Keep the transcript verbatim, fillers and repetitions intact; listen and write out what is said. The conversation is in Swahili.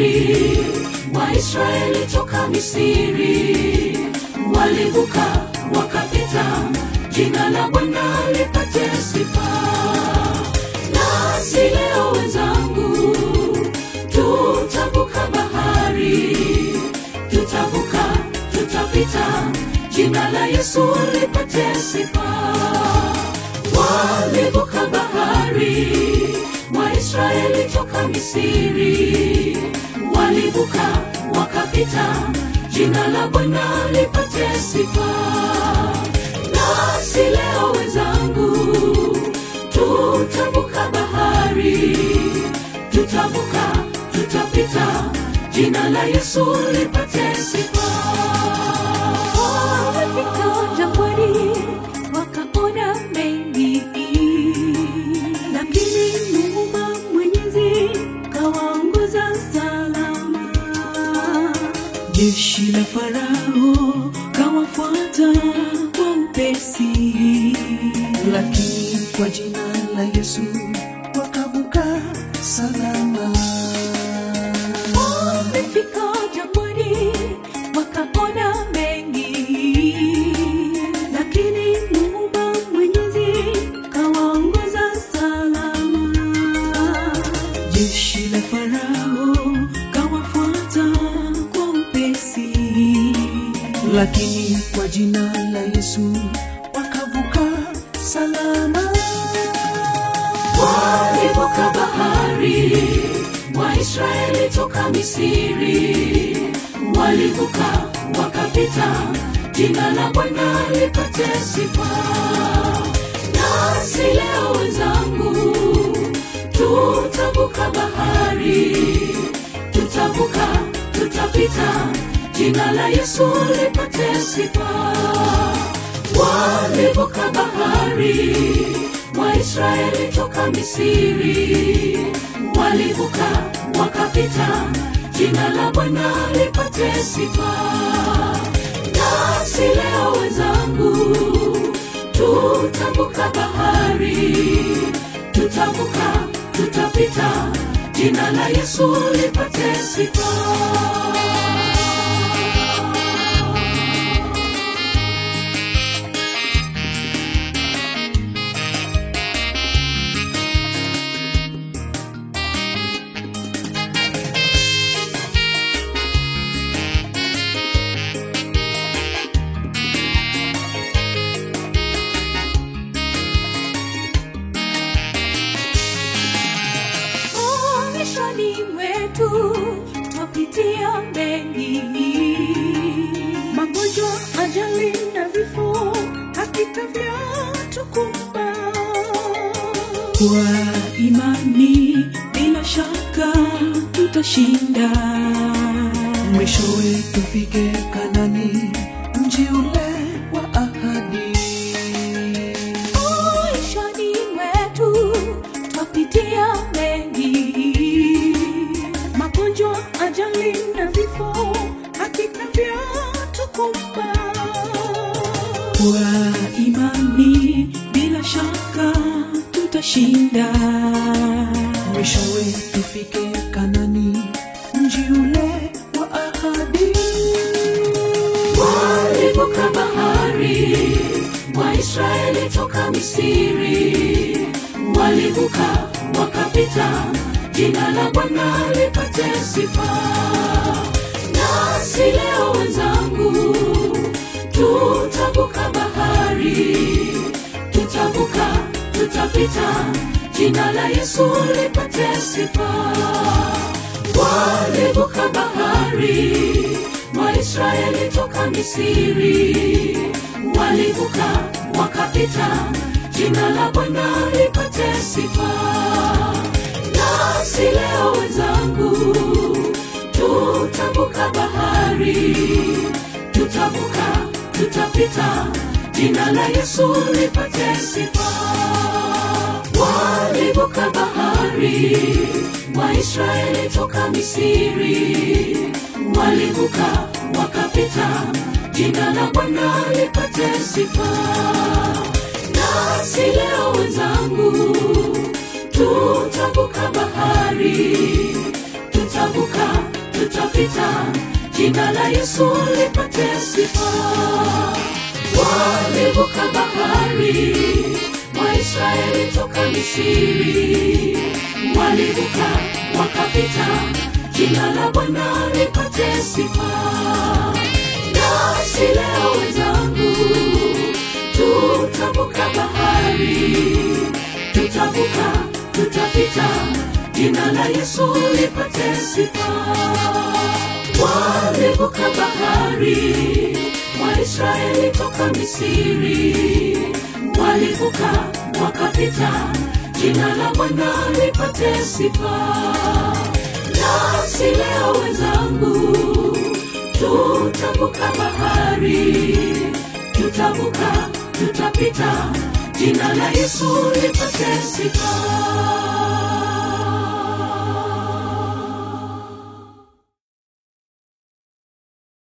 bahari, Waisraeli toka Misri walivuka wakapita, jina la Bwana lipate sifa. Nasi leo wenzangu tutavuka bahari, tutavuka, tutapita, jina la Yesu lipate sifa. Walivuka bahari, Waisraeli toka Misri walivuka wakapita, jina la Bwana lipate sifa. Nasi leo wenzangu tutavuka bahari, tutavuka, tutapita, jina la Yesu lipate sifa. Walifika jangwani wakaona mengi, lakini Muumba Mwenyezi kawaongoza salama. Jeshi la Farao kawafuata kwa upesi, lakini kwa jina la Yesu wakavuka salama. walifika jangwani wakaona mengi, lakini Muumba Mwenyezi kawaongoza salama. Jeshi la Farao kawafuata kwa upesi, Lakini kwa jina la Yesu wakavuka salama. Walivuka bahari, Waisraeli toka Misri walivuka wakapita, jina la Bwana lipate sifa. Nasi leo wenzangu tutavuka bahari, tutavuka, tutapita, jina la Yesu lipate sifa. Walivuka bahari, Waisraeli toka Misri walivuka wakapita, jina la Bwana lipate sifa. Nasi leo wenzangu tutavuka bahari, tutavuka, tutapita, jina la Yesu lipate sifa. maishani mwetu twapitia mengi, magonjwa, ajali na vifo, hakika vyatukumba. Kwa imani bila shaka tutashinda, Mwishowe tufike Kanani, mji ule wa ahadi. maishani mwetu twapitia mengi, magonjwa, ajali na vifo, hakika vyatukumba. Kwa imani bila shaka tutashinda, Mwishowe tufike Kanani, mji ule wa ahadi. Walivuka bahari, Waisraeli toka Misri walivuka wakapita, jina la Bwana lipate sifa. Nasi leo wenzangu tutavuka bahari, tutavuka, tutapita, jina la Yesu lipate sifa. Walivuka bahari, Waisraeli toka Misri walivuka wakapita, jina la Bwana lipate sifa. Nasi leo wenzangu tutavuka bahari, tutavuka, tutapita, jina la Yesu lipate sifa. Walivuka bahari, Waisraeli toka Misri walivuka wakapita, jina la Bwana lipate sifa. Nasi leo wenzangu tutavuka bahari, tutavuka, jina la Yesu lipate sifa. Walivuka bahari, Waisraeli toka Misri, walivuka wakapita, jina la Bwana lipate sifa. Nasi leo wenzangu, tutavuka bahari, tutavuka, tutapita, jina la Yesu lipate sifa. Walivuka bahari, Waisraeli toka Misri, walivuka wakapita, jina la Bwana lipate sifa. Nasi leo wenzangu, tutavuka bahari, tutavuka, tutapita, jina la Yesu lipate sifa.